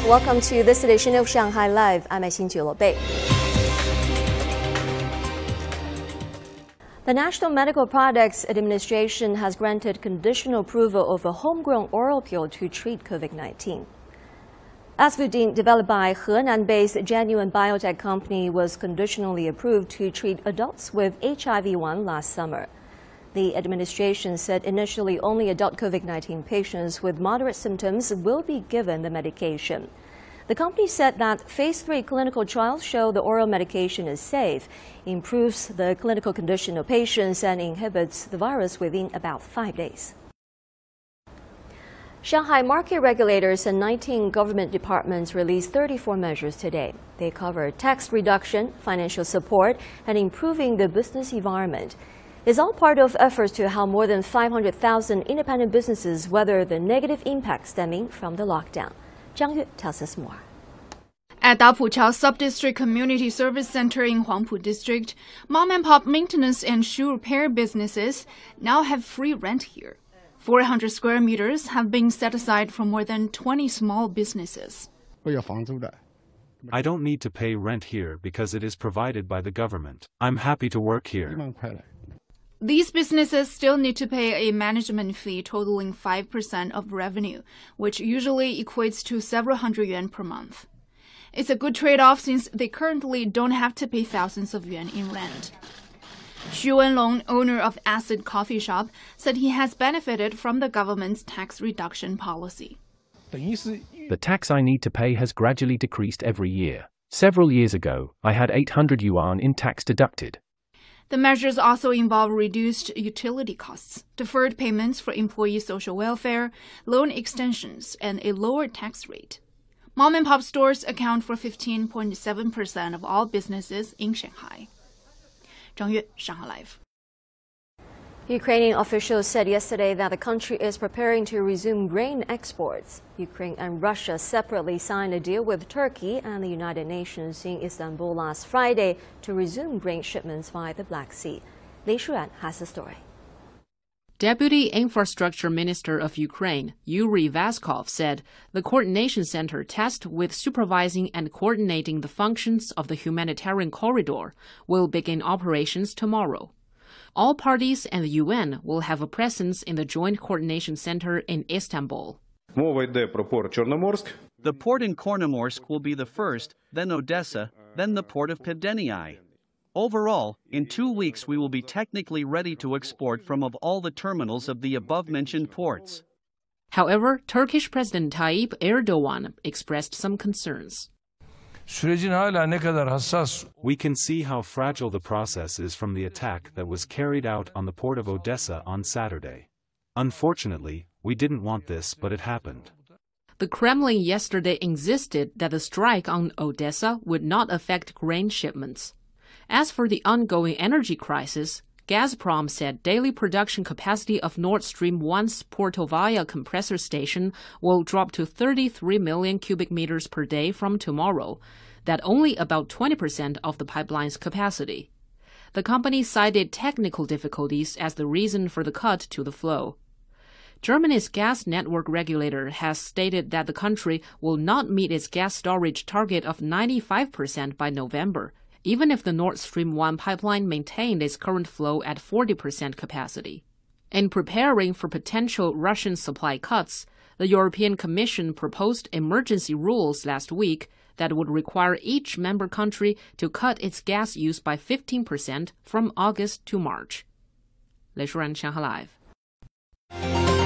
Welcome to this edition of Shanghai Live. I'm Xin Bei. The National Medical Products Administration has granted conditional approval of a homegrown oral pill to treat COVID-19. Asvudine, developed by Henan-based Genuine Biotech Company, was conditionally approved to treat adults with HIV-1 last summer. The administration said initially only adult COVID-19 patients with moderate symptoms will be given the medication. The company said that Phase 3 clinical trials show the oral medication is safe, improves the clinical condition of patients, and inhibits the virus within about 5 days. Shanghai market regulators and 19 government departments released 34 measures today. They cover tax reduction, financial support, and improving the business environment. It's all part of efforts to help more than 500,000 independent businesses weather the negative impact stemming from the lockdown. Zhang Yue tells us more. At Dapuqiao Sub-District Community Service Center in Huangpu District, mom-and-pop maintenance and shoe repair businesses now have free rent here. 400 square meters have been set aside for more than 20 small businesses. I don't need to pay rent here because it is provided by the government. I'm happy to work here. These businesses still need to pay a management fee totaling 5% of revenue, which usually equates to several hundred yuan per month. It's a good trade-off since they currently don't have to pay thousands of yuan in rent. Xu Wenlong, owner of Acid Coffee Shop, said he has benefited from the government's tax reduction policy. The tax I need to pay has gradually decreased every year. Several years ago, I had 800 yuan in tax deducted. The measures also involve reduced utility costs, deferred payments for employee social welfare, loan extensions, and a lower tax rate. Mom-and-pop stores account for 15.7% of all businesses in Shanghai. Zhang Yue, Shanghai Live. Ukrainian officials said yesterday that the country is preparing to resume grain exports. Ukraine and Russia separately signed a deal with Turkey and the United Nations in Istanbul last Friday to resume grain shipments via the Black Sea. Li Shuan has the story. Deputy Infrastructure Minister of Ukraine, Yuri Vaskov, said the Coordination Center tasked with supervising and coordinating the functions of the humanitarian corridor will begin operations tomorrow. All parties and the UN will have a presence in the Joint Coordination Center in Istanbul. The port in Chornomorsk will be the first, then Odessa, then the port of Pevdeniai. Overall, in 2 weeks we will be technically ready to export from all the terminals of the above-mentioned ports. However, Turkish President Tayyip Erdogan expressed some concerns. We can see how fragile the process is from the attack that was carried out on the port of Odessa on Saturday. Unfortunately, we didn't want this, but it happened. The Kremlin yesterday insisted that the strike on Odessa would not affect grain shipments. As for the ongoing energy crisis, Gazprom said daily production capacity of Nord Stream 1's Portovaya compressor station will drop to 33 million cubic meters per day from tomorrow, that only about 20% of the pipeline's capacity. The company cited technical difficulties as the reason for the cut to the flow. Germany's gas network regulator has stated that the country will not meet its gas storage target of 95% by November, even if the Nord Stream 1 pipeline maintained its current flow at 40% capacity. In preparing for potential Russian supply cuts, the European Commission proposed emergency rules last week that would require each member country to cut its gas use by 15% from August to March. Lei Shuran, Shanghai Live.